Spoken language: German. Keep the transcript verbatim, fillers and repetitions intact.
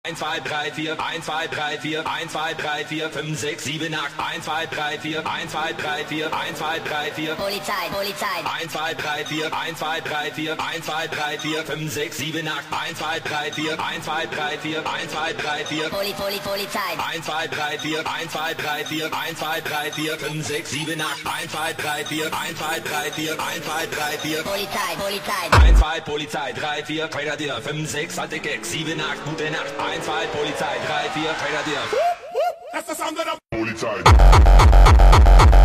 eins, zwei, drei, vier, eins, zwei, drei, vier, eins, zwei, drei, vier, fünf, sechs, sieben, acht, eins, zwei, drei, vier, eins, zwei, drei, vier, eins, zwei, drei, vier, Polizei, Polizei, eins, zwei, drei, vier, eins, zwei, drei, vier, eins, zwei, drei, vier, fünf, sechs, sieben, acht, eins, zwei, drei, vier, eins, zwei, drei, vier, eins, zwei, drei, vier, Poli, Poli, Polizei, eins, zwei, drei, vier, eins, zwei, drei, vier, eins, zwei, drei, vier, fünf, sechs, sieben, acht, eins, zwei, drei, vier, eins, zwei, drei, vier, eins, zwei, drei, vier, Polizei, Polizei, eins, zwei, Polizei, drei, vier, Trader Dir, fünf, sechs, alte Gags, sieben, acht, gute Nacht, eins, zwei, Polizei, drei, vier, Trader Dir. That's the sound of the Polizei.